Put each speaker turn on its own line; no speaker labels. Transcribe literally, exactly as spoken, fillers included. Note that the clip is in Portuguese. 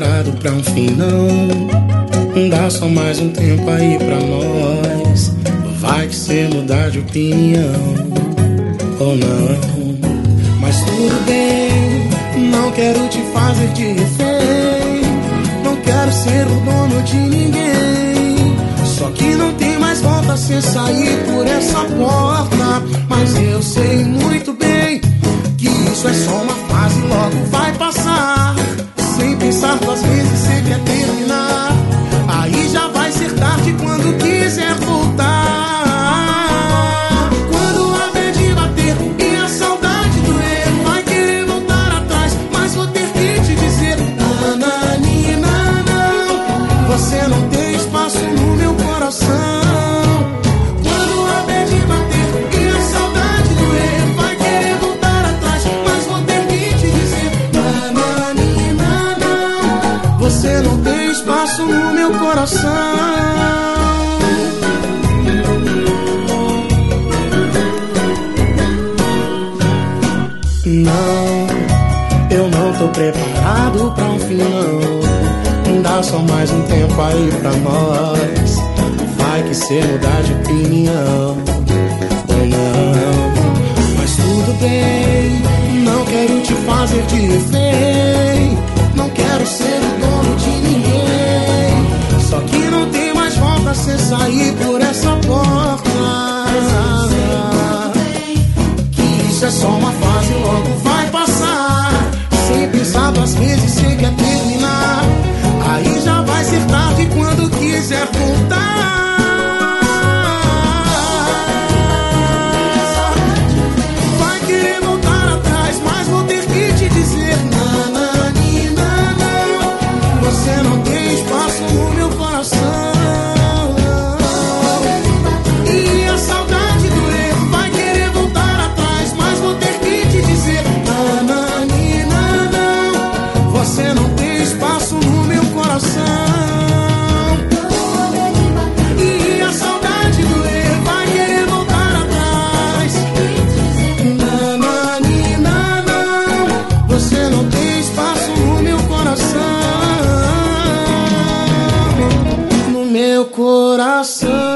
preparado pra um fim, não. Dá só mais um tempo aí pra nós. Vai que cê mudar de opinião ou não. Mas tudo bem, não quero te fazer de refém. Não quero ser o dono de ninguém. Só que não tem mais volta se sair por essa porta. Mas eu sei muito bem que isso é só uma fase, logo vai passar. Sem pensar duas vezes cê quer terminar. Aí já vai ser tarde quando quiser voltar. Quando a bad bater e a saudade doer, vai querer voltar atrás, mas vou ter que te dizer: nananina, não, você não tem espaço no meu coração. Você não tem espaço no meu coração. Não, eu não tô preparado pra um fim, não. Dá só mais um tempo aí pra nós. Vai que cê mudar de opinião ou não. Mas tudo bem, não quero te fazer de refém. Não quero ser o dono de ninguém. Só que não tem mais volta se sair por essa porta. Que isso é só uma fase, logo vai passar. Sem pensar duas vezes cê quer terminar. Aí já vai ser tarde quando quiser voltar. Vai querer voltar atrás, mas vou ter que te dizer: você não tem espaço no meu coração. E a saudade doer, vai querer voltar atrás, mas vou ter que te dizer: nananina, não, você não tem espaço no meu coração. E a saudade doer, vai querer voltar atrás. Nananina, não, você não tem espaço no meu coração. Meu coração.